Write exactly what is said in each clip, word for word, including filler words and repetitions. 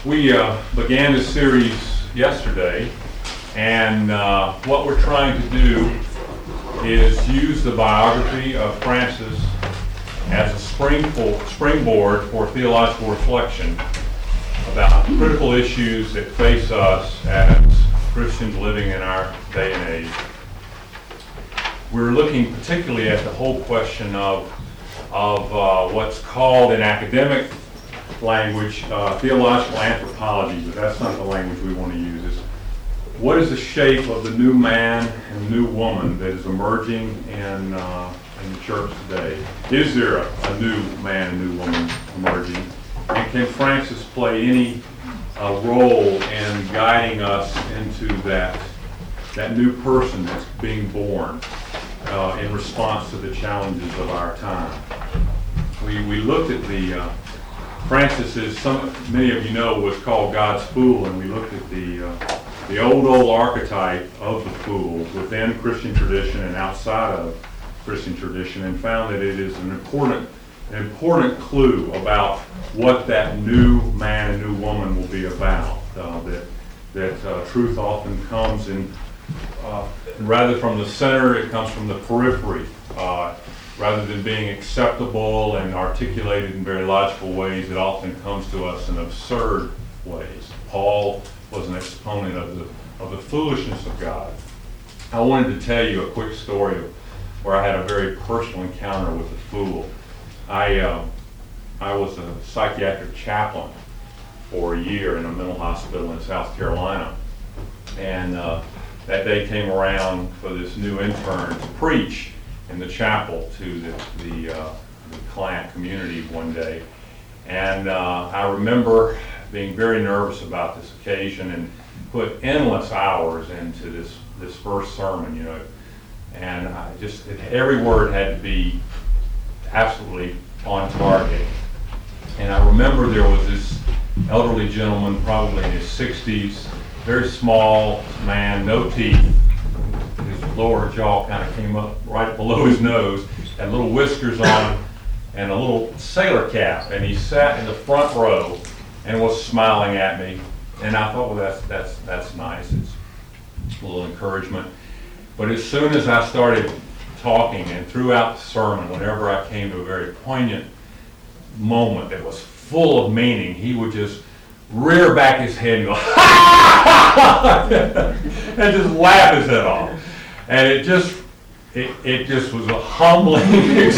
We uh, began this series yesterday, and uh, what we're trying to do is use the biography of Francis as a springfo- springboard for theological reflection about critical issues that face us as Christians living in our day and age. We're looking particularly at the whole question of, of uh, what's called in academic language, uh, theological anthropology, but that's not the language we want to use. It's what is the shape of the new man and new woman that is emerging in, uh, in the church today? Is there a, a new man and new woman emerging? And can Francis play any uh, role in guiding us into that, that new person that's being born uh, in response to the challenges of our time? We, we looked at the uh, Francis, is some many of you know, was called God's fool, and we looked at the uh, the old old archetype of the fool within Christian tradition and outside of Christian tradition, and found that it is an important an important clue about what that new man and new woman will be about. Uh, that that uh, truth often comes in uh, rather from the center, it comes from the periphery. Uh, Rather than being acceptable and articulated in very logical ways, it often comes to us in absurd ways. Paul was an exponent of the of the foolishness of God. I wanted to tell you a quick story of where I had a very personal encounter with a fool. I uh, I was a psychiatric chaplain for a year in a mental hospital in South Carolina, and uh, that day came around for this new intern to preach in the chapel to the, the, uh, the client community one day. And uh, I remember being very nervous about this occasion and put endless hours into this, this first sermon, you know. And I just, it, every word had to be absolutely on target. And I remember there was this elderly gentleman, probably in his sixties, very small man, no teeth. His lower jaw kind of came up right below his nose, had little whiskers on and a little sailor cap, and he sat in the front row and was smiling at me. And I thought, well, that's that's that's nice. It's a little encouragement. But as soon as I started talking and throughout the sermon, whenever I came to a very poignant moment that was full of meaning, he would just rear back his head and go, ha! and just laugh his head off. And it just, it, it just was a humbling experience.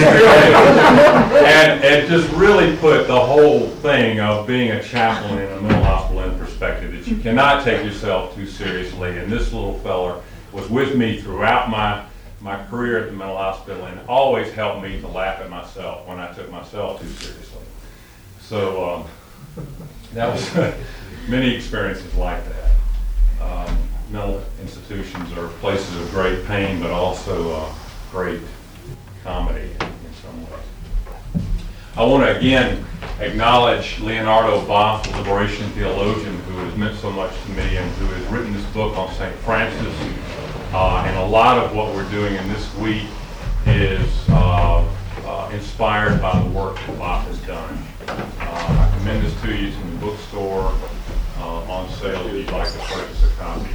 And it just really put the whole thing of being a chaplain in a mental hospital in perspective, that you cannot take yourself too seriously. And this little fella was with me throughout my, my career at the mental hospital and always helped me to laugh at myself when I took myself too seriously. So um, that was many experiences like that. Um, mental institutions are places of great pain, but also uh, great comedy in some ways. I want to again acknowledge Leonardo Boff, the liberation theologian who has meant so much to me and who has written this book on Saint Francis. Uh, and a lot of what we're doing in this week is uh, uh, inspired by the work that Boff has done. Uh, I commend this to you. It's in the bookstore uh, on sale if you'd like to purchase a copy.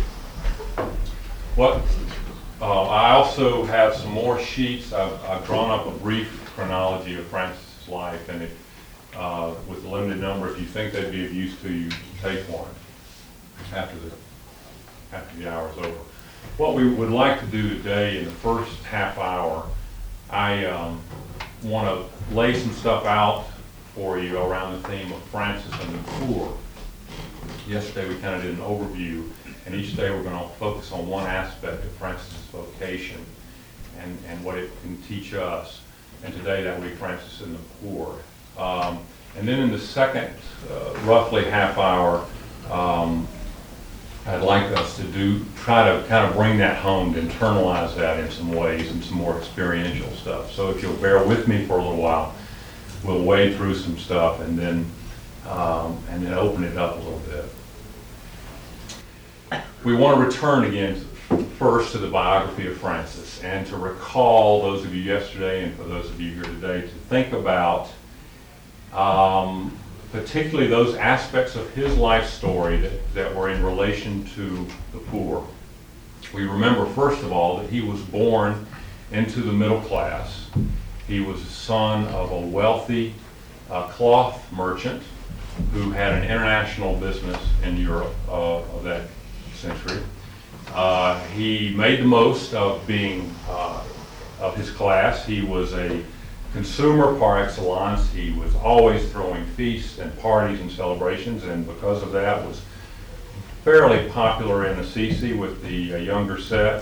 What uh, I also have some more sheets. I've, I've drawn up a brief chronology of Francis' life, and it, uh, with a limited number, if you think they'd be of use to you, take one after the after the hour is over. What we would like to do today in the first half hour, I um, want to lay some stuff out for you around the theme of Francis and the poor. Yesterday we kind of did an overview, and each day we're going to focus on one aspect of Francis' vocation and, and what it can teach us. And today that will be Francis and the poor. Um, and then in the second, uh, roughly half hour, um, I'd like us to do, try to kind of bring that home, to internalize that in some ways and some more experiential stuff. So if you'll bear with me for a little while, we'll wade through some stuff and then um, and then open it up a little bit. We want to return again first to the biography of Francis and to recall, those of you yesterday and for those of you here today, to think about um, particularly those aspects of his life story that, that were in relation to the poor. We remember, first of all, that he was born into the middle class. He was the son of a wealthy uh, cloth merchant who had an international business in Europe uh, of that century. Uh, he made the most of being uh, of his class. He was a consumer par excellence. He was always throwing feasts and parties and celebrations, and because of that was fairly popular in Assisi with the uh, younger set.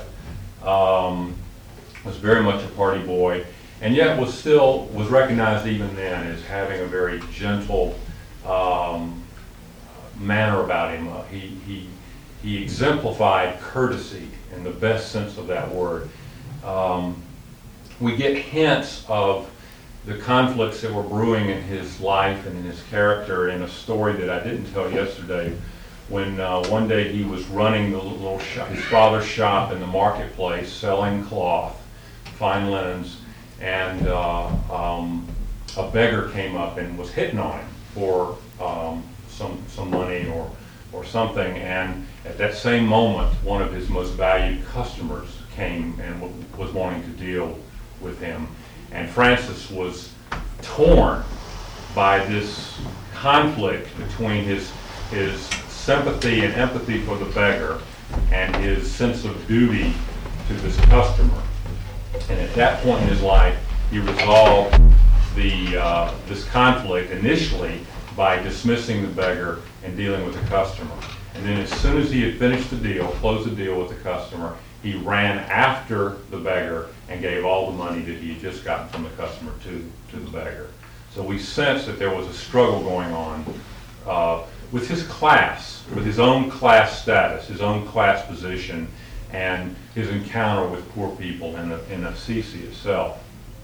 Um, was very much a party boy, and yet was still was recognized even then as having a very gentle um, manner about him. Uh, he he he exemplified courtesy in the best sense of that word. Um, we get hints of the conflicts that were brewing in his life and in his character in a story that I didn't tell yesterday, when uh, one day he was running the little shop, his father's shop in the marketplace, selling cloth, fine linens, and uh, um, a beggar came up and was hitting on him for um, some some money or or something. And at that same moment, one of his most valued customers came and w- was wanting to deal with him. And Francis was torn by this conflict between his his sympathy and empathy for the beggar and his sense of duty to this customer. And at that point in his life, he resolved the uh, this conflict initially by dismissing the beggar and dealing with the customer. And then as soon as he had finished the deal, closed the deal with the customer, he ran after the beggar and gave all the money that he had just gotten from the customer to, to the beggar. So we sense that there was a struggle going on uh, with his class, with his own class status, his own class position, and his encounter with poor people in, the, in Assisi itself.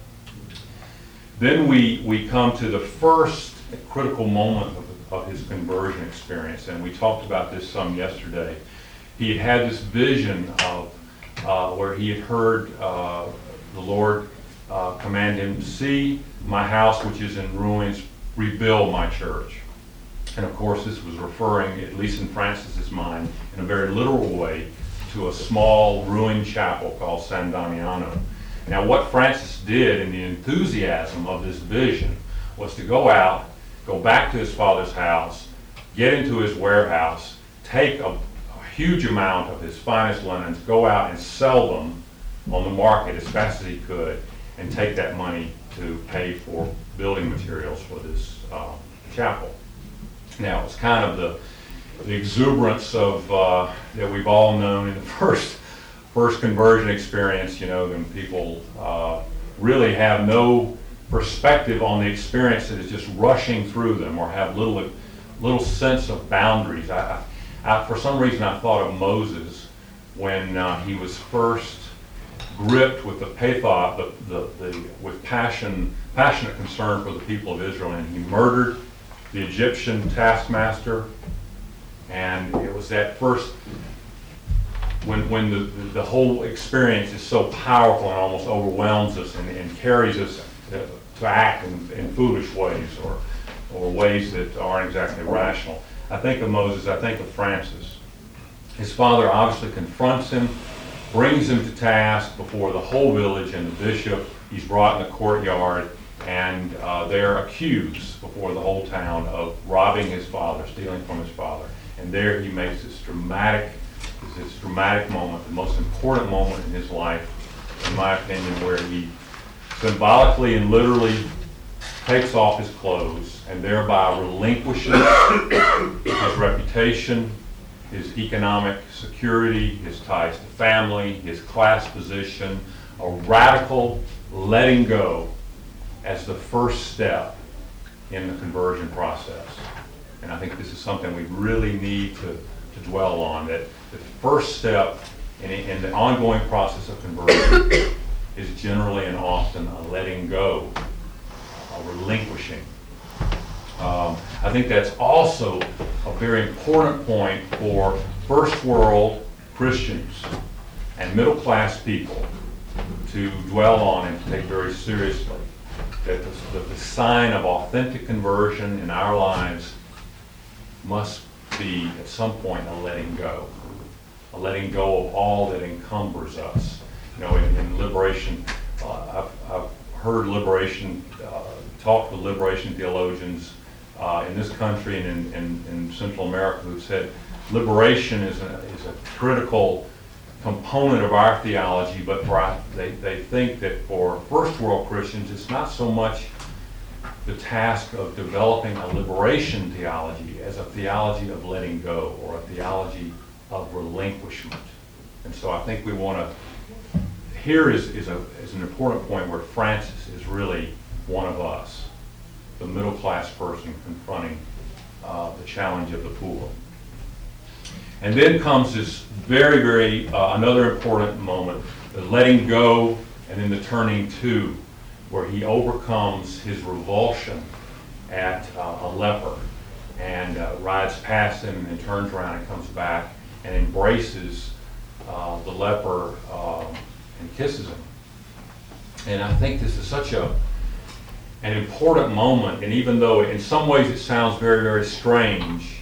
Then we, we come to the first critical moment of, of his conversion experience, and we talked about this some yesterday. He had had this vision of uh, where he had heard uh, the Lord uh, command him, "See my house which is in ruins, rebuild my church." And of course this was referring, at least in Francis's mind, in a very literal way, to a small ruined chapel called San Damiano. Now what Francis did in the enthusiasm of this vision was to go out, go back to his father's house, get into his warehouse, take a, a huge amount of his finest linens, go out and sell them on the market as fast as he could, and take that money to pay for building materials for this uh, chapel. Now it's kind of the the exuberance of uh, that we've all known in the first first conversion experience, you know, when people uh, really have no perspective on the experience that is just rushing through them, or have little little sense of boundaries. I, I, I for some reason I thought of Moses when uh, he was first gripped with the pathos, the, the, the with passion, passionate concern for the people of Israel, and he murdered the Egyptian taskmaster. And it was that first, when when the, the whole experience is so powerful and almost overwhelms us and, and carries us to, to act in, in foolish ways, or or ways that aren't exactly rational. I think of Moses, I think of Francis. His father obviously confronts him, brings him to task before the whole village and the bishop. He's brought in the courtyard, and uh, they're accused before the whole town of robbing his father, stealing from his father. And there he makes this dramatic, this dramatic moment, the most important moment in his life, in my opinion, where he symbolically and literally takes off his clothes and thereby relinquishes his reputation, his economic security, his ties to family, his class position, a radical letting go as the first step in the conversion process. And I think this is something we really need to, to dwell on, that the first step in, in the ongoing process of conversion is generally and often a letting go, a relinquishing. Um, I think that's also a very important point for first world Christians and middle class people to dwell on and to take very seriously. that the, that the sign of authentic conversion in our lives must be at some point a letting go, a letting go of all that encumbers us. You know, in, in liberation, uh, I've, I've heard liberation, uh, talked with liberation theologians uh, in this country and in, in, in Central America who've said liberation is a, is a critical component of our theology, but for our, they, they think that for first world Christians, it's not so much the task of developing a liberation theology as a theology of letting go or a theology of relinquishment. And so I think we want to, here is, is, a, is an important point where Francis is really one of us, the middle class person confronting uh, the challenge of the poor. And then comes this very, very, uh, another important moment, the letting go and then the turning to, where he overcomes his revulsion at uh, a leper and uh, rides past him and turns around and comes back and embraces uh, the leper um, and kisses him. And I think this is such a an important moment, and even though in some ways it sounds very, very strange,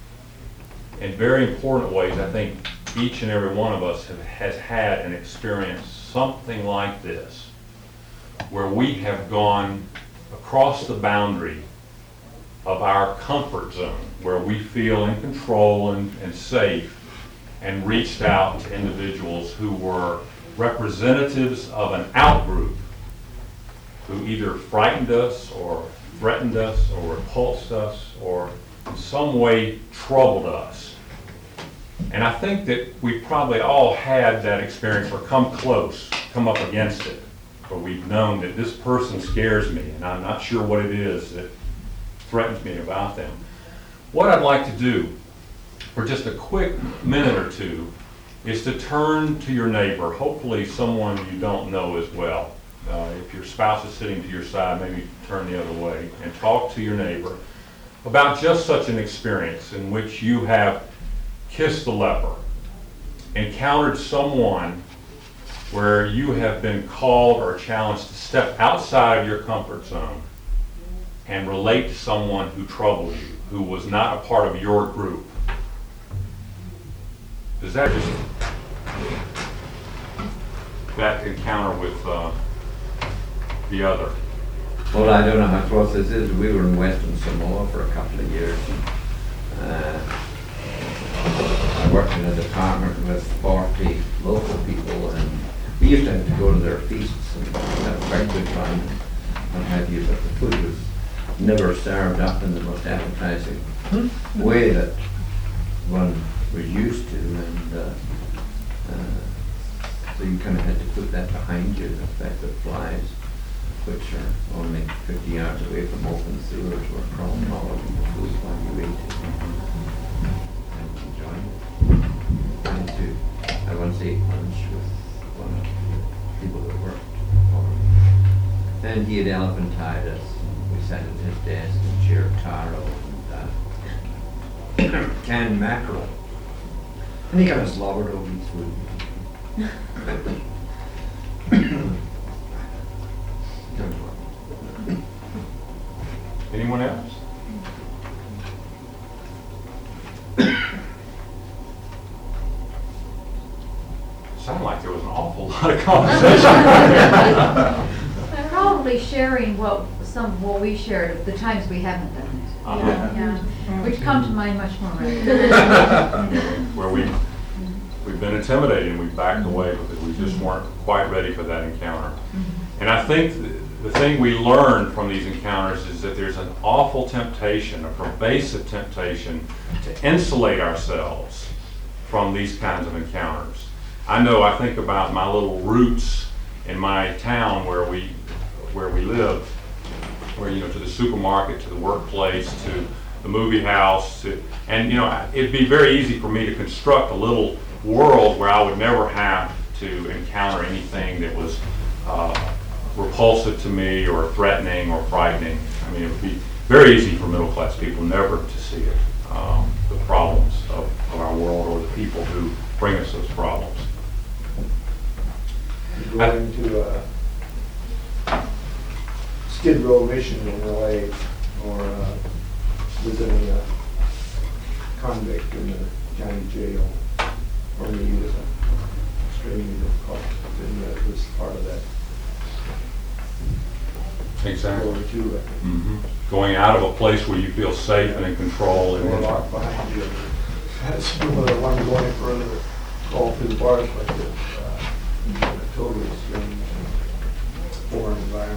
in very important ways, I think each and every one of us have, has had and experienced something like this, where we have gone across the boundary of our comfort zone, where we feel in control and, and safe, and reached out to individuals who were representatives of an outgroup who either frightened us or threatened us or repulsed us or in some way troubled us. And I think that we probably all had that experience or come close, come up against it, where we've known that this person scares me and I'm not sure what it is that threatens me about them. What I'd like to do for just a quick minute or two is to turn to your neighbor, hopefully someone you don't know as well. Uh, if your spouse is sitting to your side, maybe turn the other way and talk to your neighbor about just such an experience in which you have kissed the leper, encountered someone where you have been called or challenged to step outside of your comfort zone and relate to someone who troubled you, who was not a part of your group. Does that just, that encounter with uh, the other? Well, I don't know how close this is. We were in Western Samoa for a couple of years. Uh, I worked in a department with forty local people, and we used to have to go to their feasts and have a very good time and what have you, but the food was never served up in the most appetizing way that one was used to, and uh, uh, so you kind of had to put that behind you, the fact that flies, which are only fifty yards away from open sewers, were crawling all over the food while you ate it. And enjoying it. And to, I once ate lunch with one of the people that worked for me. And he had elephantitis. We sat at his desk and shared taro and uh, canned mackerel. And he kind of slobbered over his food. Anyone else? Sounded like there was an awful lot of conversation. Probably sharing what some what we shared of the times we haven't done it. Uh-huh. Yeah, yeah. Which come to mind much more readily. Where we we've been intimidated and we've backed away because we just weren't quite ready for that encounter. And I think th- the thing we learn from these encounters is that there's an awful temptation, a pervasive temptation to insulate ourselves from these kinds of encounters. I know, I think about my little roots in my town where we where we live, where, you know, to the supermarket, to the workplace, to the movie house, to, and, you know, it'd be very easy for me to construct a little world where I would never have to encounter anything that was uh, repulsive to me or threatening or frightening. I mean, it would be very easy for middle class people never to see it, um, the problems of, of our world or the people who bring us those problems. Going to uh, Skid road mission in L A, or uh, visiting a convict in the county jail, for me was extremely difficult, and that was part of that Exactly. going to, I think. Mhm. Going out of a place where you feel safe and in control. Door And locked behind you. That's one of the ones going further, all through the bars like this. uh, in a totally strange foreign environment.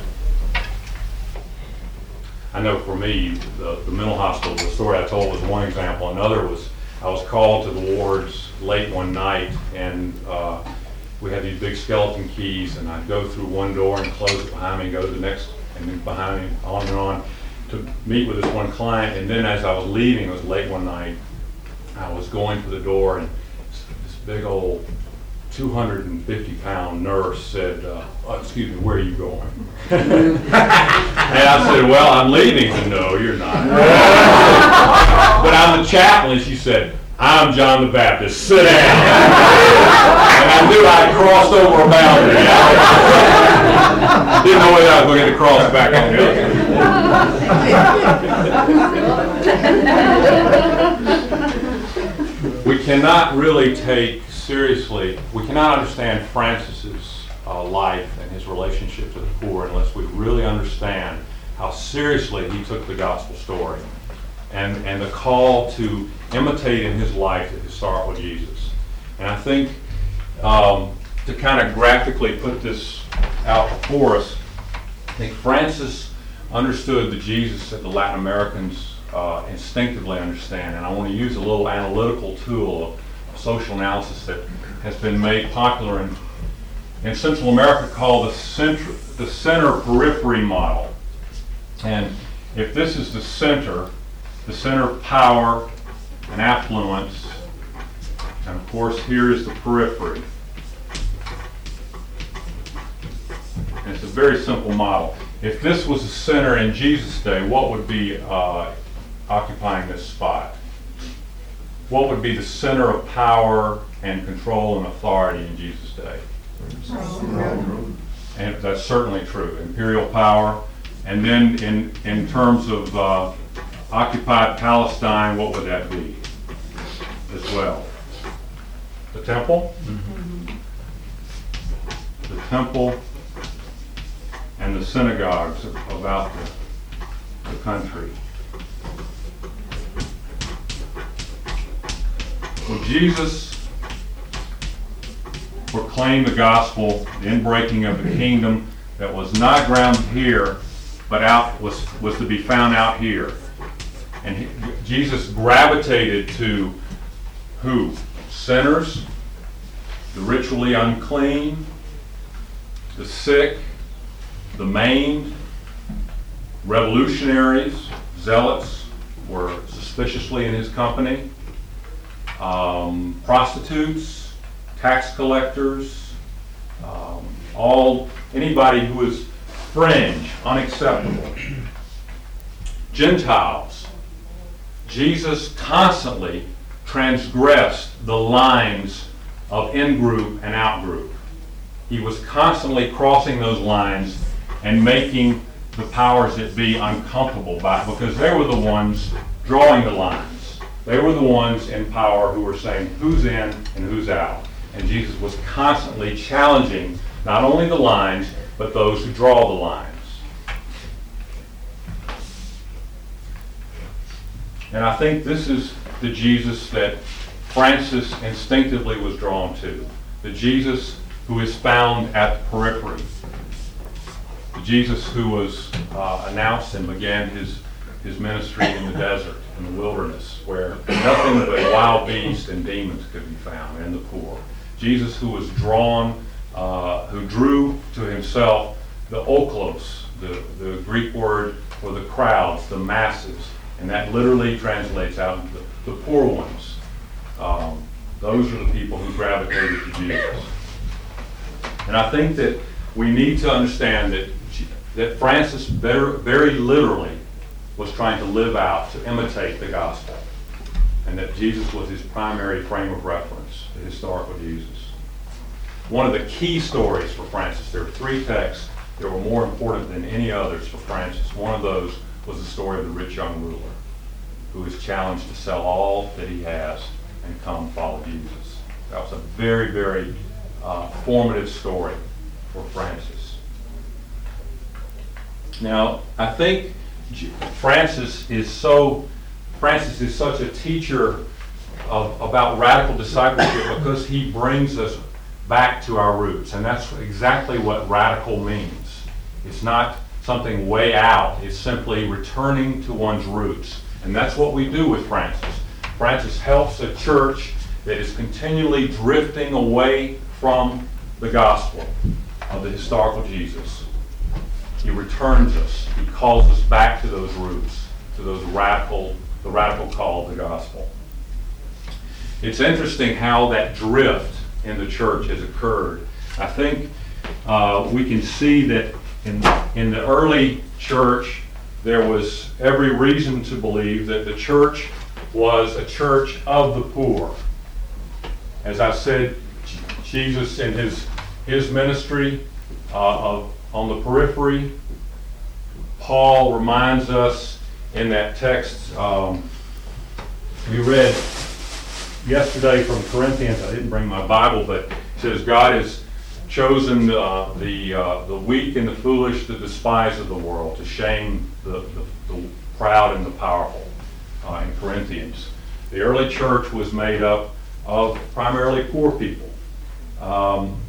I know for me, the, the mental hospital, the story I told was one example. Another was I was called to the wards late one night, and uh, we had these big skeleton keys, and I'd go through one door and close it behind me and go to the next, and then behind me, on and on, to meet with this one client. And then as I was leaving, it was late one night, I was going to the door, and this, this big old two hundred fifty pound nurse said, uh, oh, excuse me, where are you going? And I said, well, I'm leaving. She said, no, you're not. But I'm the chaplain. She said, I'm John the Baptist, sit down. And I knew I'd crossed over a boundary. Didn't know whether I was going to cross back on the other. We cannot really take seriously, we cannot understand Francis's uh, life and his relationship to the poor unless we really understand how seriously he took the gospel story and, and the call to imitate in his life the historical Jesus. And I think um, to kind of graphically put this out before us, I think Francis understood the Jesus that the Latin Americans uh, instinctively understand. And I want to use a little analytical tool of social analysis that has been made popular in, in Central America called the center, the center periphery model. And if this is the center, the center of power and affluence, and of course here is the periphery. And it's a very simple model. If this was the center in Jesus' day, what would be uh, occupying this spot? What would be the center of power and control and authority in Jesus' day? And that's certainly true. Imperial power. And then in, in terms of uh, occupied Palestine, what would that be as well? The temple? Mm-hmm. The temple and the synagogues about the, the country. When Jesus proclaimed the gospel, the inbreaking of the kingdom that was not grounded here, but out was, was to be found out here. And he, Jesus gravitated to who? Sinners, the ritually unclean, the sick, the maimed, revolutionaries, zealots were suspiciously in his company. Um, prostitutes, tax collectors, um, all anybody who is fringe, unacceptable. Gentiles. Jesus constantly transgressed the lines of in-group and out-group. He was constantly crossing those lines and making the powers that be uncomfortable by it, because they were the ones drawing the lines. They were the ones in power who were saying who's in and who's out. And Jesus was constantly challenging not only the lines, but those who draw the lines. And I think this is the Jesus that Francis instinctively was drawn to. The Jesus who is found at the periphery. The Jesus who was uh, announced and began his, his ministry in the desert, in the wilderness, where nothing but wild beasts and demons could be found, and the poor. Jesus who was drawn, uh, who drew to himself the oklos, the, the Greek word for the crowds, the masses, and that literally translates out the, the poor ones. Um, those are the people who gravitated to Jesus. And I think that we need to understand that, that Francis very, very literally was trying to live out, to imitate the gospel, and that Jesus was his primary frame of reference, the historical Jesus. One of the key stories for Francis, there are three texts that were more important than any others for Francis. One of those was the story of the rich young ruler, who is challenged to sell all that he has and come follow Jesus. That was a very, very uh, formative story for Francis. Now, I think Francis is so, Francis is such a teacher of, about radical discipleship because he brings us back to our roots. And that's exactly what radical means. It's not something way out. It's simply returning to one's roots. And that's what we do with Francis. Francis helps a church that is continually drifting away from the gospel of the historical Jesus. He returns us. He calls us back to those roots, to those radical, the radical call of the gospel. It's interesting how that drift in the church has occurred. I think uh, we can see that in, in the early church, there was every reason to believe that the church was a church of the poor. As I said, Jesus in his, his ministry uh, of, on the periphery, Paul reminds us in that text um, we read yesterday from Corinthians. I didn't bring my Bible, but it says God has chosen uh, the uh, the weak and the foolish, the despised of the world, to shame the, the, the proud and the powerful. Uh, in Corinthians, the early church was made up of primarily poor people. Um,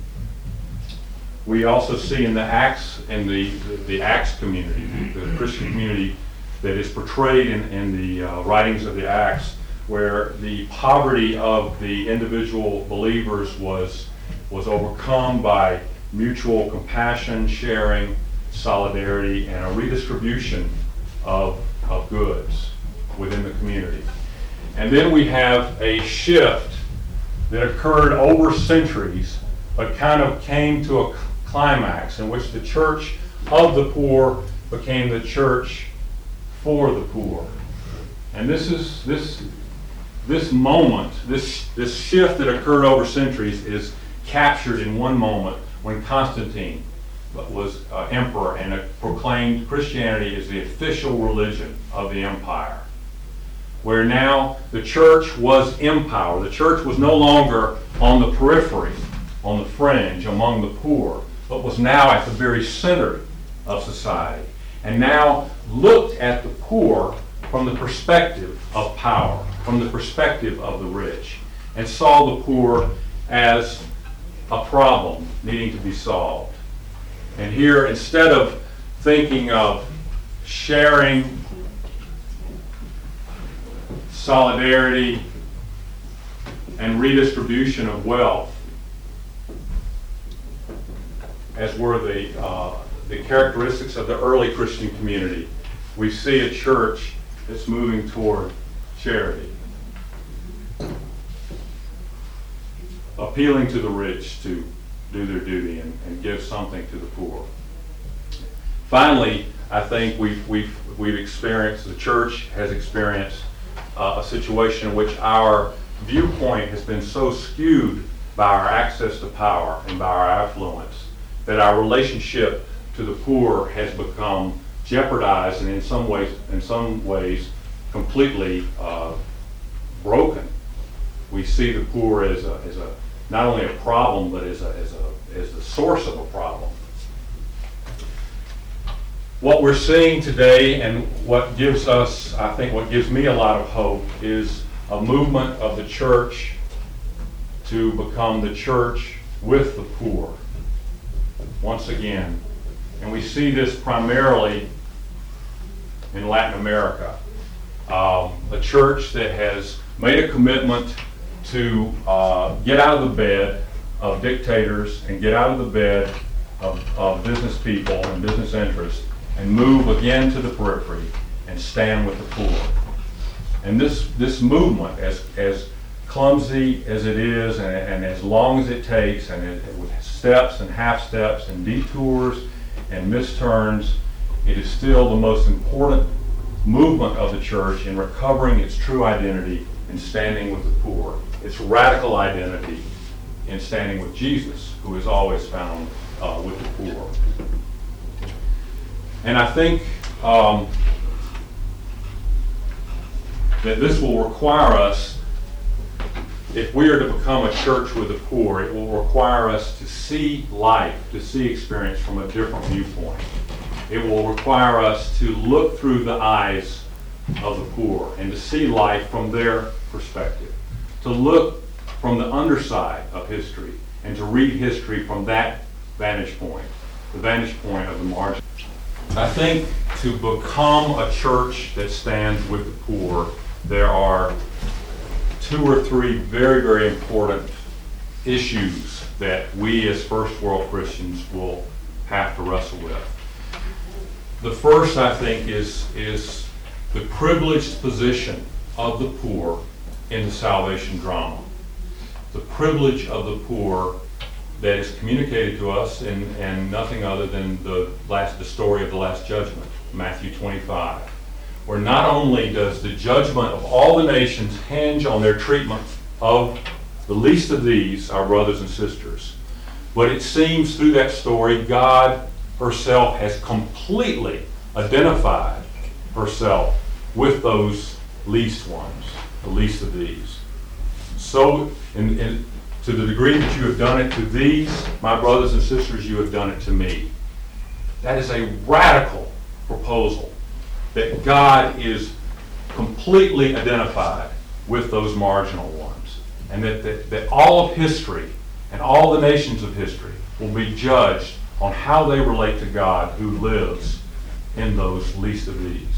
we also see in the Acts, in the the, the Acts community, the, the Christian community that is portrayed in, in the uh, writings of the Acts, where the poverty of the individual believers was was overcome by mutual compassion, sharing, solidarity, and a redistribution of, of goods within the community. And then we have a shift that occurred over centuries, but kind of came to a climax in which the church of the poor became the church for the poor. And this is this this moment, this this shift that occurred over centuries is captured in one moment when Constantine was uh, emperor and uh, proclaimed Christianity as the official religion of the empire, where now the church was in power. The church was no longer on the periphery, on the fringe, among the poor, but was now at the very center of society, and now looked at the poor from the perspective of power, from the perspective of the rich, and saw the poor as a problem needing to be solved. And here, instead of thinking of sharing, solidarity, and redistribution of wealth, as were the, uh, the characteristics of the early Christian community, we see a church that's moving toward charity, appealing to the rich to do their duty and, and give something to the poor. Finally, I think we've, we've, we've experienced, the church has experienced uh, a situation in which our viewpoint has been so skewed by our access to power and by our affluence that our relationship to the poor has become jeopardized and in some ways, in some ways, completely uh, broken. We see the poor as a, as a not only a problem, but as a, as a as the source of a problem. What we're seeing today, and what gives us, I think, what gives me a lot of hope, is a movement of the church to become the church with the poor once again. And we see this primarily in Latin America. Um, a church that has made a commitment to uh, get out of the bed of dictators and get out of the bed of, of business people and business interests and move again to the periphery and stand with the poor. And this this movement, as as clumsy as it is and, and as long as it takes, and it, with steps and half steps and detours and misturns, it is still the most important movement of the church in recovering its true identity and standing with the poor. Its radical identity in standing with Jesus, who is always found uh, with the poor. And I think um, that this will require us, if we are to become a church with the poor, it will require us to see life, to see experience from a different viewpoint. It will require us to look through the eyes of the poor and to see life from their perspective, to look from the underside of history and to read history from that vantage point, the vantage point of the margin. I think to become a church that stands with the poor, there are two or three very, very important issues that we as first world Christians will have to wrestle with. The first, I think, is, is the privileged position of the poor in the salvation drama. The privilege of the poor that is communicated to us in, in nothing other than the last, the story of the Last Judgment, Matthew twenty-five, where not only does the judgment of all the nations hinge on their treatment of the least of these, our brothers and sisters, but it seems through that story, God herself has completely identified herself with those least ones, the least of these. So, in, in, to the degree that you have done it to these, my brothers and sisters, you have done it to me. That is a radical proposal, that God is completely identified with those marginal ones, and that, that, that all of history and all the nations of history will be judged on how they relate to God who lives in those least of these.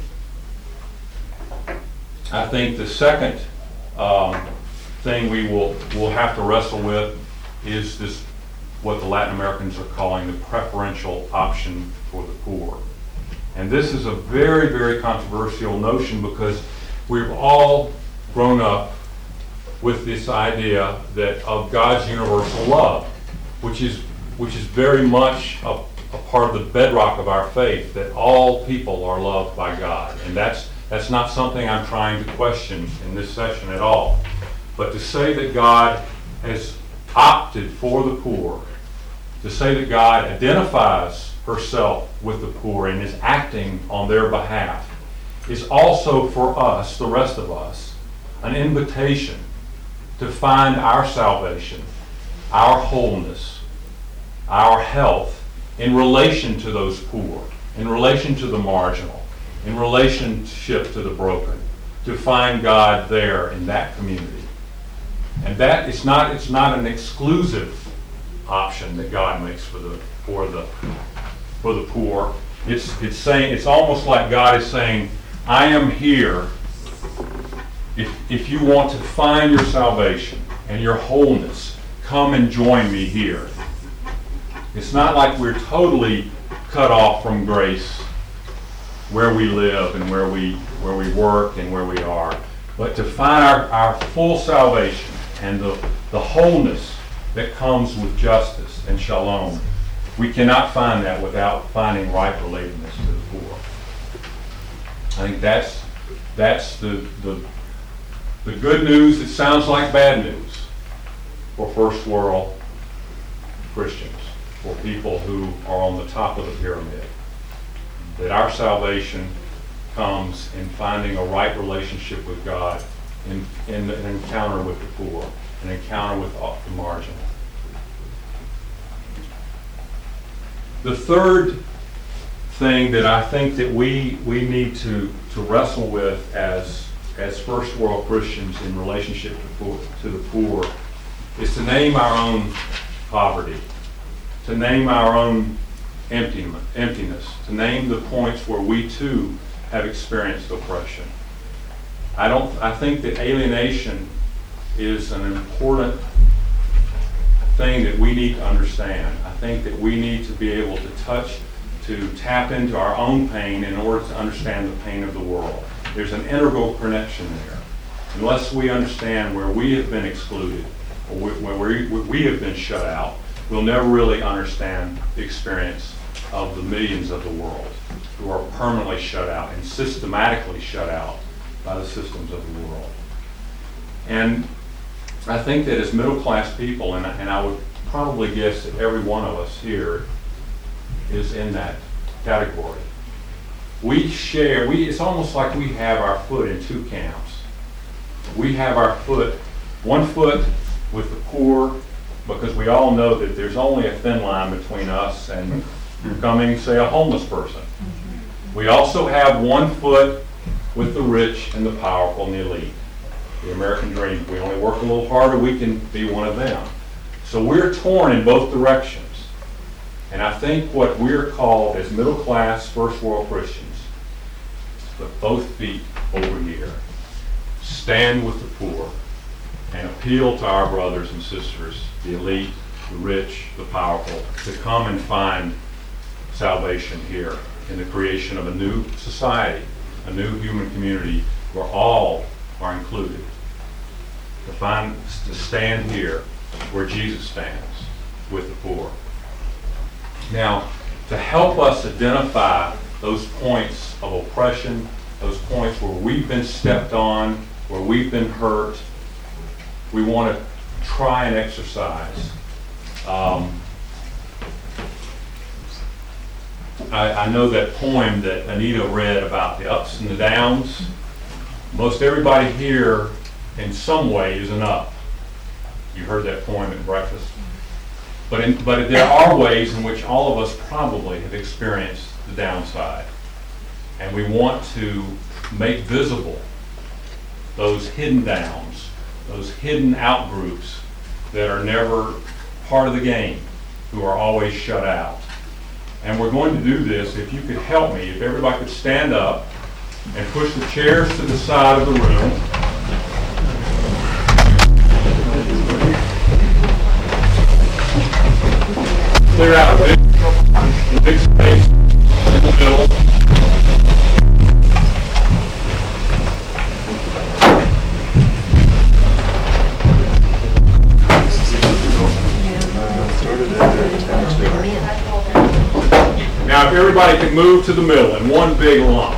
I think the second um, thing we will will have to wrestle with is this, what the Latin Americans are calling the preferential option for the poor. And this is a very, very controversial notion because we've all grown up with this idea that of God's universal love, which is which is very much a, a part of the bedrock of our faith, that all people are loved by God. And that's that's not something I'm trying to question in this session at all. But to say that God has opted for the poor, to say that God identifies herself with the poor and is acting on their behalf, is also for us, the rest of us, an invitation to find our salvation, our wholeness, our health in relation to those poor, in relation to the marginal, in relationship to the broken, to find God there in that community. And that it's not it's not an exclusive option that God makes for the for the for the poor. It's it's saying it's almost like God is saying, I am here. If if you want to find your salvation and your wholeness, come and join me here. It's not like we're totally cut off from grace where we live and where we where we work and where we are, but to find our, our full salvation and the, the wholeness that comes with justice and shalom. We cannot find that without finding right relatedness to the poor. I think that's that's the the the good news. It sounds like bad news for first world Christians, for people who are on the top of the pyramid. That our salvation comes in finding a right relationship with God, in, in an encounter with the poor, an encounter with the marginal. The third thing that I think that we we need to, to wrestle with as as first world Christians in relationship to, poor, to the poor is to name our own poverty, to name our own empty, emptiness, to name the points where we too have experienced oppression. I don't. I think that alienation is an important thing that we need to understand. I think that we need to be able to touch, to tap into our own pain in order to understand the pain of the world. There's an integral connection there. Unless we understand where we have been excluded, or where we, we have been shut out, we'll never really understand the experience of the millions of the world who are permanently shut out and systematically shut out by the systems of the world. And I think that as middle class people, and, and I would probably guess that every one of us here is in that category. We share, we, it's almost like we have our foot in two camps. We have our foot, one foot with the poor, because we all know that there's only a thin line between us and becoming, say, a homeless person. We also have one foot with the rich and the powerful and the elite, the American dream. If we only work a little harder, we can be one of them. So we're torn in both directions. And I think what we're called as middle-class, first-world Christians, put both feet over here, stand with the poor, and appeal to our brothers and sisters, the elite, the rich, the powerful, to come and find salvation here in the creation of a new society, a new human community where all are included. To find, to stand here where Jesus stands with the poor. Now, to help us identify those points of oppression, those points where we've been stepped on, where we've been hurt, we want to try and exercise. Um, I, I know that poem that Anita read about the ups and the downs. Most everybody here in some way is an up. You heard that poem at breakfast. But, in, but there are ways in which all of us probably have experienced the downside. And we want to make visible those hidden downs, those hidden out groups that are never part of the game, who are always shut out. And we're going to do this, if you could help me, if everybody could stand up and push the chairs to the side of the room. Clear out a big, big space in the middle. Now, if everybody can move to the middle in one big lump.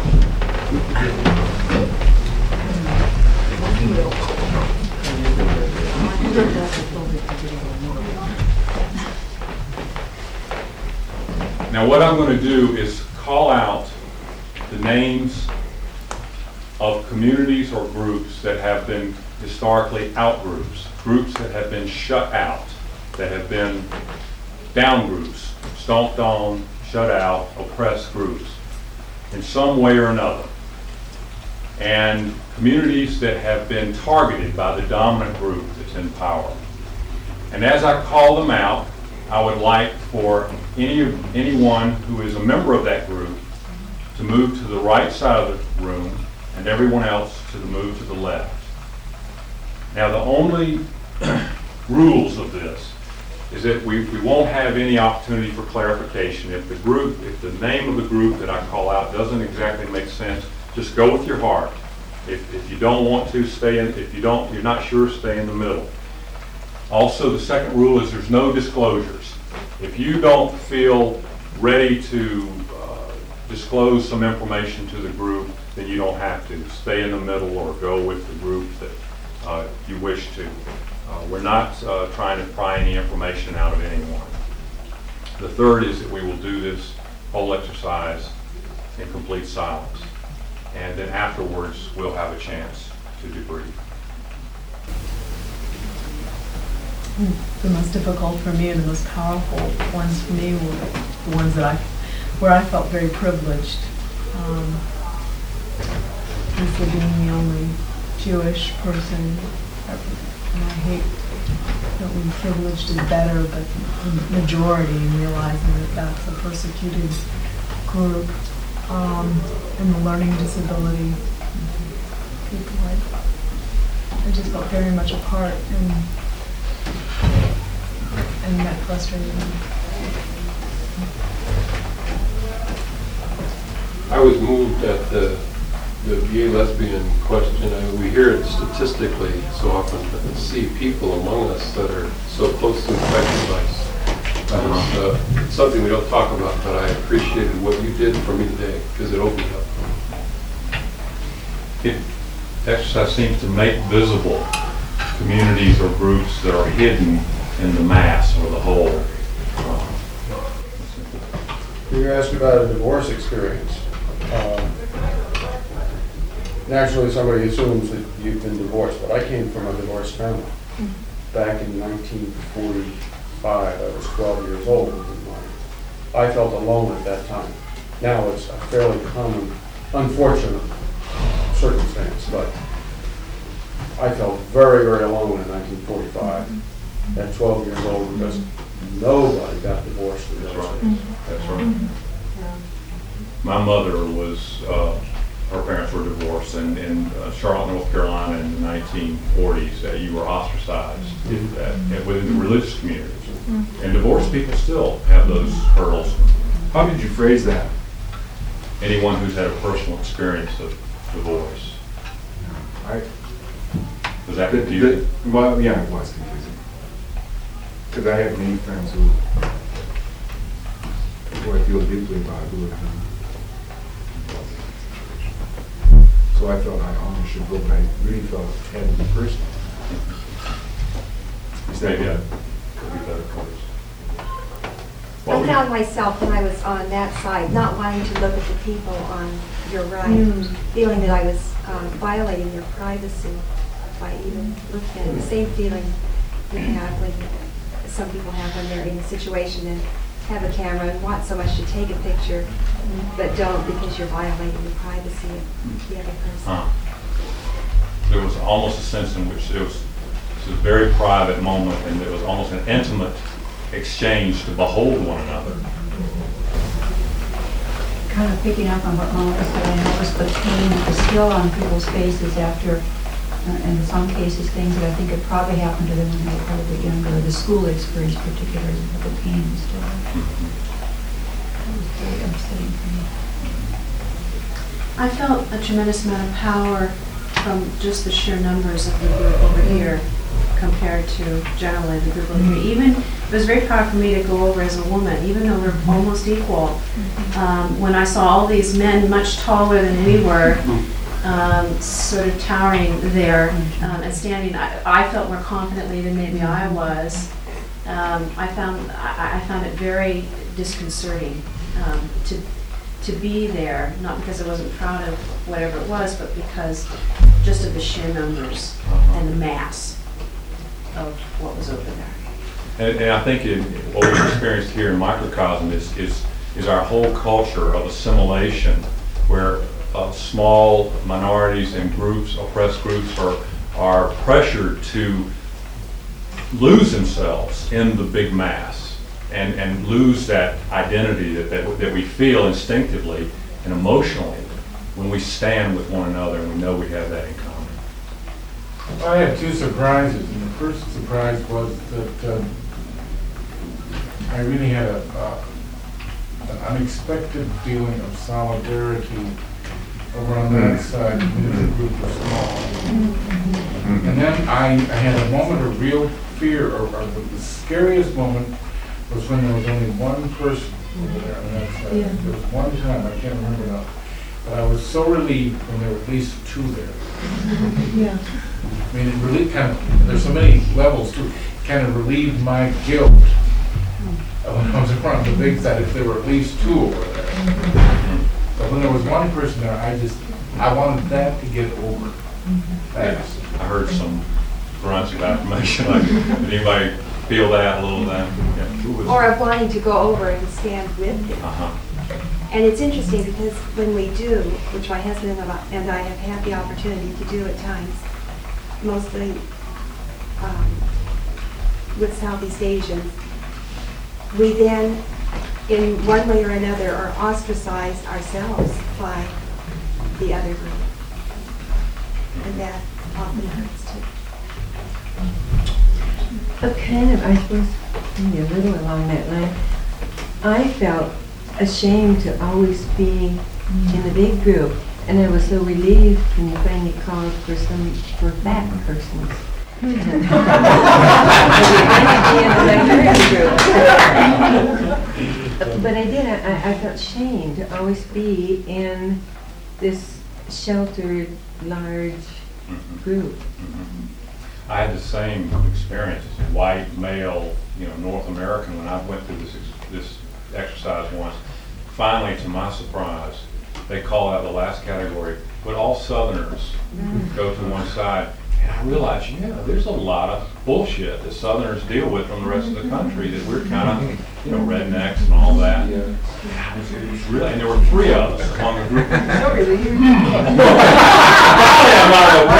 Now, what I'm going to do is call out the names of communities or groups that have been historically out groups, groups that have been shut out, that have been down groups, stomped on, shut out, oppressed groups in some way or another. And communities that have been targeted by the dominant group that's in power. And as I call them out, I would like for any anyone who is a member of that group to move to the right side of the room and everyone else to the move to the left. Now, the only rules of this is that we, we won't have any opportunity for clarification. If the group, if the name of the group that I call out doesn't exactly make sense, just go with your heart. If, if you don't want to, stay in, if you don't, you're not sure, stay in the middle. Also, the second rule is there's no disclosures. If you don't feel ready to uh, disclose some information to the group, then you don't have to. Stay in the middle or go with the group that uh, you wish to. Uh, we're not uh, trying to pry any information out of anyone. The third is that we will do this whole exercise in complete silence. And then afterwards, we'll have a chance to debrief. The most difficult for me and the most powerful ones for me were the ones that I, where I felt very privileged. Um, for being the only Jewish person, and I hate that when privileged is better, but the majority, and realizing that that's a persecuted group, um, and the learning disability people, I, I just felt very much a part, and and that frustrated me. I was moved at the, the gay lesbian question. I mean, we hear it statistically so often, but to see people among us that are so closely affected by us, uh, it's something we don't talk about, but I appreciated what you did for me today because it opened up. It, exercise seems to make visible communities or groups that are hidden in the mass or the whole. You asked about a divorce experience. Um, Naturally, somebody assumes that you've been divorced, but I came from a divorced family. Back in nineteen forty-five, I was twelve years old. and my- I felt alone at that time. Now it's a fairly common, unfortunate circumstance, but I felt very, very alone in nineteen forty-five at twelve years old because nobody got divorced in those That's right. days. That's right. My mother was, uh, her parents were divorced, and in uh, Charlotte, North Carolina in the nineteen forties, uh, you were ostracized if that- and within the religious communities. And divorced people still have those hurdles. How did you phrase that? Anyone who's had a personal experience of divorce. I, Was that the- confusing? the- Well, yeah, it was confusing. Because I have many friends who, who I feel deeply about who have been. So I felt I almost should go, but I really felt it had to be personal. Is that Maybe I what- could be better close. I found myself when I was on that side, not wanting to look at the people on your right, feeling that I was um, violating their privacy by even looking at it. The same feeling you have when some people have when they're in a situation and have a camera and want so much to take a picture, but don't because you're violating the privacy of the other person. Huh. There was almost a sense in which it was, it was a very private moment, and it was almost an intimate exchange to behold one another. Kind of picking up on what Mona said, I noticed the pain that was still on people's faces after, uh, in some cases, things that I think had probably happened to them when they were quite a bit younger, the school experience particularly, but the pain was still there. It was very upsetting for me. I felt a tremendous amount of power from just the sheer numbers of the group over here compared to generally the group over here. Even, it was very proud for me to go over as a woman, even though we're almost equal. Um, when I saw all these men much taller than we were, um, sort of towering there um, and standing, I, I felt more confidently than maybe I was. Um, I found I, I found it very disconcerting um, to to be there, not because I wasn't proud of whatever it was, but because just of the sheer numbers and the mass of what was over there. And, and I think it, what we've experienced here in microcosm is, is, is our whole culture of assimilation, where uh, small minorities and groups, oppressed groups, are, are pressured to lose themselves in the big mass and, and lose that identity that, that, that we feel instinctively and emotionally when we stand with one another and we know we have that in common. I had two surprises, and the first surprise was that um, I really had a, uh, an unexpected feeling of solidarity over on that side, even if the group was small. And then I, I had a moment of real fear, or, or the, the scariest moment was when there was only one person over there on that side. Yeah. There was one time, I can't remember now, but I was so relieved when there were at least two there. Yeah. I mean, it really kind of, there's so many levels to, kind of relieved my guilt of when I was around the big side, if there were at least two over there. But when there was one person there, I just, I wanted that to get over fast. I heard some grunts of affirmation, like, did anybody feel that a little then? Yeah, who was- Or of wanting to go over and stand with them. Uh-huh. And it's interesting because when we do, which my husband and I and I have had the opportunity to do at times, mostly um, with Southeast Asians, we then, in one way or another, are ostracized ourselves by the other group. And that often hurts too. But kind of, I suppose, maybe a little along that line, I felt ashamed to always be in the big group, and I was so relieved when you finally called for some, for fat persons. But I did, I, I felt shame to always be in this sheltered, large group. Mhm. I had the same experience as a white male, you know, North American when I went through this ex- this exercise once. finally, to my surprise, they call out the last category, but all Southerners go to one side. And I realized, yeah, there's a lot of bullshit that Southerners deal with from the rest of the country, that we're kind of, you know, rednecks and all that. Yeah. It was, it was really, and there were three of us among the group. No, really, you're Probably I'm not a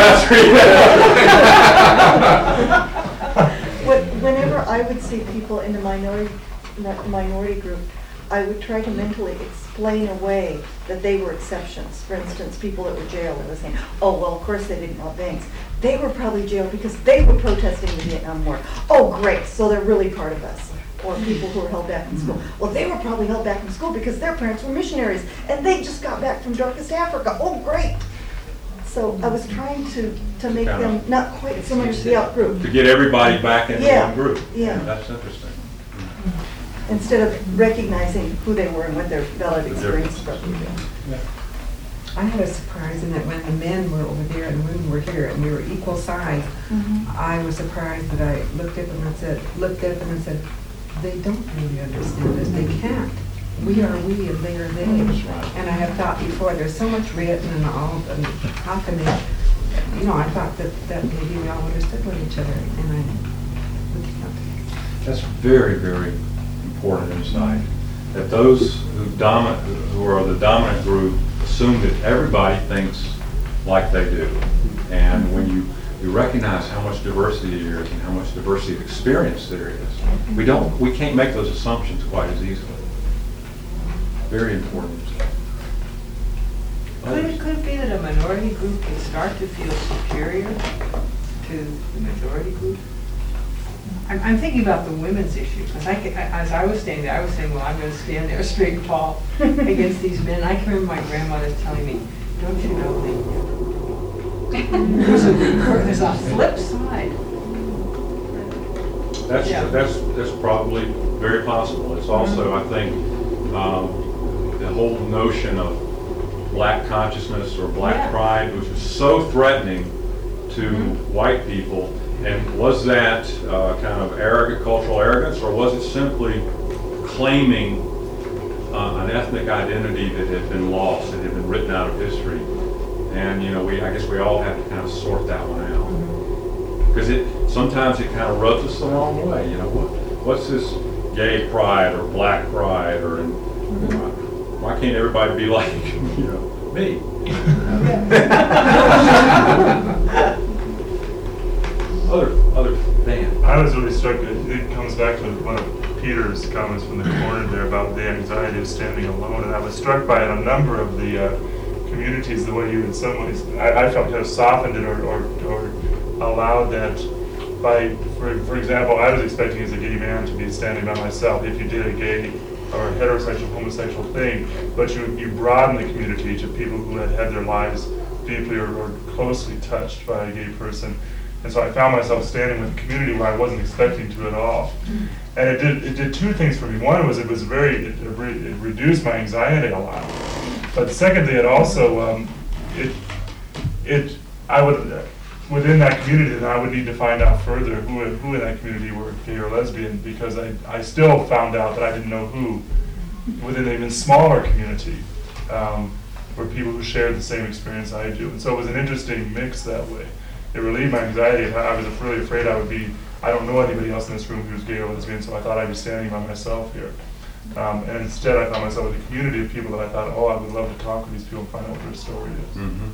What- Whenever I would see people in the minority, minority group, I would try to mentally explain away that they were exceptions. For instance, people that were jailed, I was saying, oh, well, of course they didn't rob banks. They were probably jailed because they were protesting the Vietnam War. Oh, great, so they're really part of us. Or people who were held back in school. Well, they were probably held back in school because their parents were missionaries and they just got back from darkest Africa. Oh, great. So I was trying to, to make Kind of them not quite so much the out group. To get everybody back into Yeah, one group. yeah. That's interesting. Instead of recognizing who they were and what their valid The experience difference. probably was. I had a surprise in that when the men were over there and the women were here and we were equal size, I was surprised that I looked at them and said, looked at them and said, they don't really understand us, they can't. We are we and they are they. And I have thought before, there's so much written and all, and how can they, you know, I thought that, that maybe we all understood with each other, and I, we can't. That's very, very important insight. That those who dominant, who are the dominant group, assume that everybody thinks like they do. And when you, you recognize how much diversity there is and how much diversity of experience there is, we don't, we can't make those assumptions quite as easily. Very important. Could it, could it be that a minority group can start to feel superior to the majority group? I'm, I'm thinking about the women's issue, because I, ca- I- as I was standing there, I was saying, well, I'm going to stand there straight and tall against these men. I can remember my grandmother telling me, don't you know, the, there's, a, there's a flip side. That's, Yeah. that's, that's probably very possible. It's also, I think, um, the whole notion of black consciousness or black Yeah. pride, which was so threatening to white people. And was that uh, kind of arrogant, cultural arrogance, or was it simply claiming uh, an ethnic identity that had been lost, that had been written out of history? And you know, we I guess we all have to kind of sort that one out, because it sometimes it kind of rubs us the wrong way. You know, what what's this gay pride or black pride, or and, you know, why can't everybody be like you know me? Other, other Dan. I was really struck, it, it comes back to one of Peter's comments from the corner there about the anxiety of standing alone, and I was struck by in a number of the uh, communities, the way you in some ways, I, I felt kind of softened it or, or, or allowed that by, for, for example, I was expecting as a gay man to be standing by myself if you did a gay or heterosexual, homosexual thing, but you, you broaden the community to people who had had their lives deeply or, or closely touched by a gay person. And so I found myself standing with a community where I wasn't expecting to at all. And it did it did two things for me. One was it was very, it, it, re, it reduced my anxiety a lot. But secondly, it also, um, it, it, I would, within that community, then I would need to find out further who, who in that community were gay or lesbian, because I, I still found out that I didn't know who within an even smaller community um, were people who shared the same experience I do. And so it was an interesting mix that way. It relieved my anxiety. I was really afraid I would be, I don't know anybody else in this room who's gay or lesbian, so I thought I'd be standing by myself here. Um, and instead I found myself with a community of people that I thought, oh, I would love to talk with these people and find out what their story is. Mm-hmm.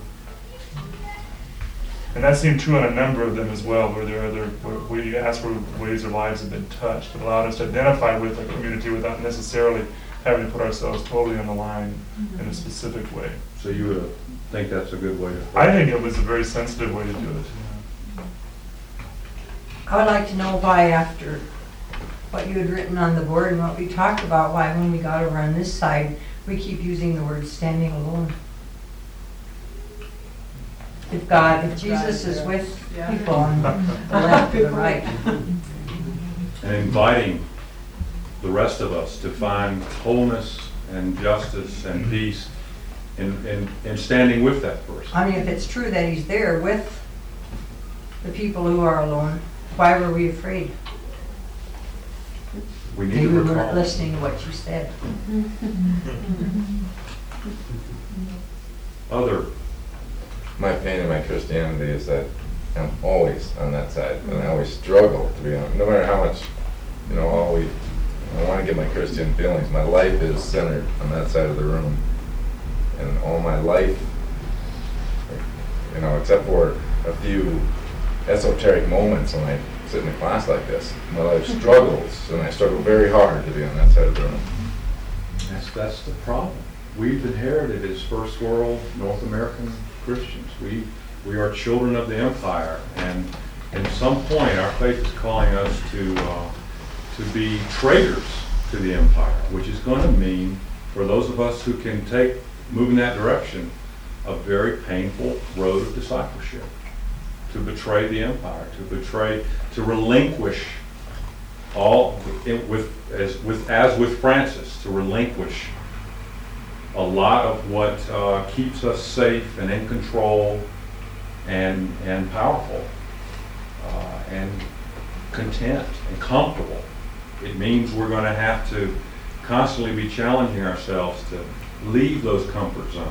And that seemed true on a number of them as well, where there are other, where, where you ask where ways their lives have been touched. It allowed us to identify with a community without necessarily having to put ourselves totally on the line mm-hmm. in a specific way. So you would think that's a good way to I think it was a very sensitive way to do it. Yeah. I would like to know why, after what you had written on the board and what we talked about, why when we got over on this side, we keep using the word standing alone. If God, if Jesus is with people on the left or the right. And inviting the rest of us to find wholeness and justice and peace in, in, in standing with that person. I mean, if it's true that he's there with the people who are alone, why were we afraid? we need Maybe to we recall. weren't listening to what you said. Other, My pain in my Christianity is that I'm always on that side, and I always struggle to be on, no matter how much, you know, always, I want to get my Christian feelings. My life is centered on that side of the room, and all my life, you know, except for a few esoteric moments when I sit in a class like this, my life struggles, and I struggle very hard to be on that side of the room. that's, that's the problem. We've inherited as first world North American Christians. We, we are children of the empire, and at some point, our faith is calling us to, uh, to be traitors to the empire, which is going to mean, for those of us who can take, move in that direction, a very painful road of discipleship. To betray the empire, to betray, to relinquish all, it- with, as with, as with Francis, to relinquish a lot of what uh, keeps us safe and in control and, and powerful uh, and content and comfortable. It means we're going to have to constantly be challenging ourselves to leave those comfort zones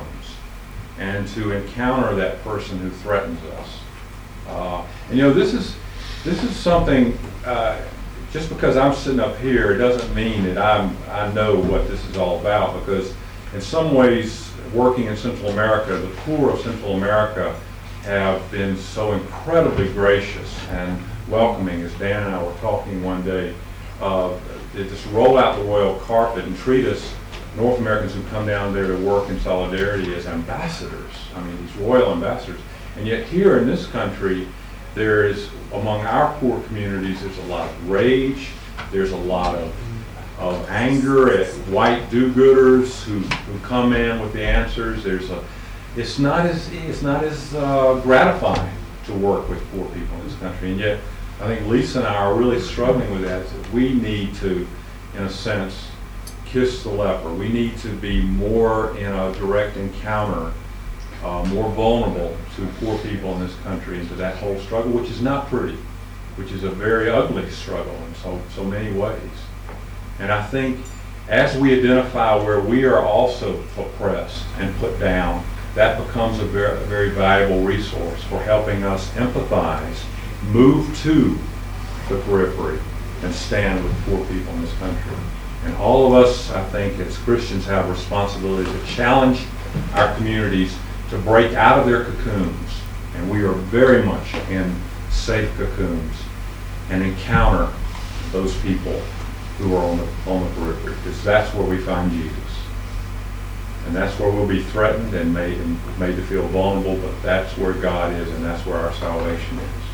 and to encounter that person who threatens us. Uh, and you know, this is this is something. Uh, just because I'm sitting up here, it doesn't mean that I'm I know what this is all about. Because in some ways, working in Central America, the poor of Central America have been so incredibly gracious and welcoming. As Dan and I were talking one day, uh, they just roll out the royal carpet and treat us, North Americans who come down there to work in solidarity, as ambassadors. I mean, these royal ambassadors. And yet here in this country, there is, among our poor communities, there's a lot of rage, there's a lot of, of anger at white do-gooders who, who come in with the answers. There's a, it's not as, it's not as uh, gratifying to work with poor people in this country. And yet, I think Lisa and I are really struggling with that, that we need to, in a sense, kiss the leper. We need to be more in a direct encounter, uh, more vulnerable to poor people in this country and to that whole struggle, which is not pretty, which is a very ugly struggle in so, so many ways. And I think as we identify where we are also oppressed and put down, that becomes a very, a very valuable resource for helping us empathize, move to the periphery, and stand with poor people in this country. And all of us, I think, as Christians have a responsibility to challenge our communities to break out of their cocoons. And we are very much in safe cocoons and encounter those people who are on the, on the periphery, because that's where we find Jesus. And that's where we'll be threatened and made, and made to feel vulnerable, but that's where God is, and that's where our salvation is.